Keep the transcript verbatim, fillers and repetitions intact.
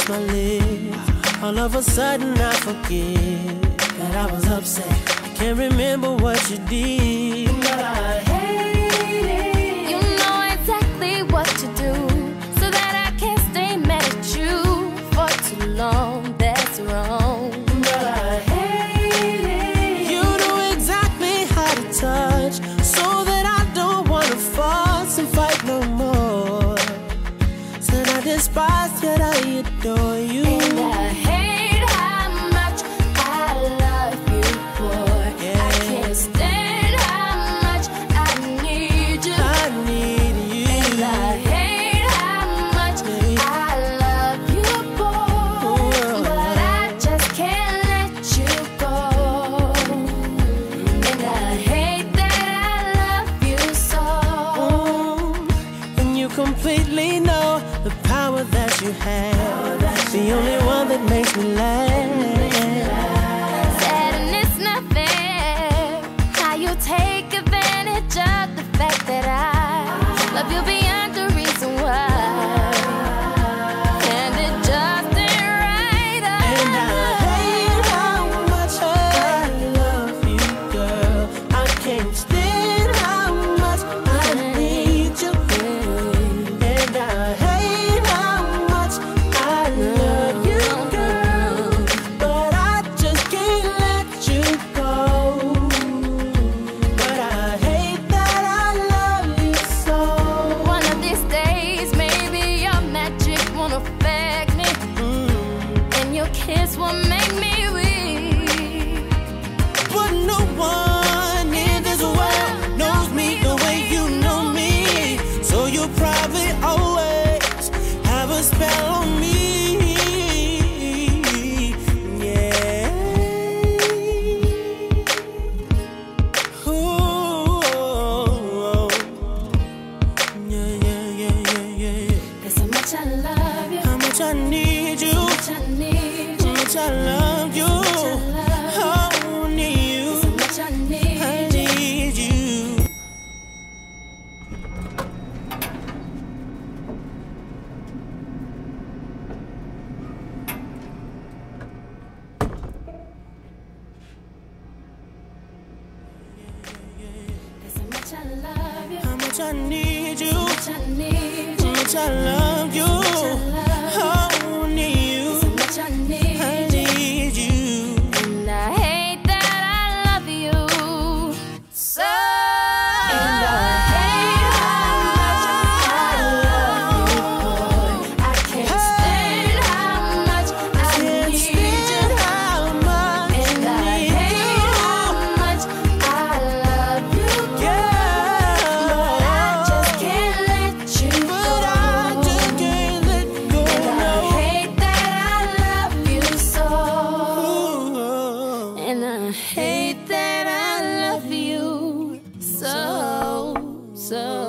my lips. All of a sudden I forget that I was upset. I can't remember what you did, but I hate it. You know exactly what to do, so that I can't stay mad at you for too long. That's wrong, but I hate it. You know exactly how to touch, so that I don't wanna fuss and fight no more. Said I despise, yet I adore you. And I hate how much I love you, boy. Yeah. I can't stand how much I need you. I need you. And I hate how much I love you, boy. But I just can't let you go. And I hate that I love you so. Mm, and you completely know the power that you have, the only one that makes me laugh. Said and it's not fair how you take advantage of the fact that I love you beyond the reason why. And it just ain't right. And I hate how much I love you, girl. I can't stand how much I need you. And I hate how much I love you, girl. But I just can't let you go. But I hate that I love you so. One of these days, maybe your magic won't affect me, and your kiss will make me weak. But no one in this world knows me the way you know me. So you probably always have a spell on me. Yeah. Ooh. Yeah, yeah, yeah, yeah, yeah. That's how much I love you. How much I need you. How much I need you. How much I love you. Oh, need you. How much I need I you. need you. That's how much I love you. How much I need you. How much I need How you. much I love you. Oh, need you. How much I need I you. need you. And I hate that I love you so. And I hate how much I love you, boy. I can't stand how much I Can't need stand you. how much And I I need hate how you. much I love you, Yeah. but I just can't let you But I go. just can't let go. And I No. hate that I love you so. Ooh. And I hate that I love you so, so.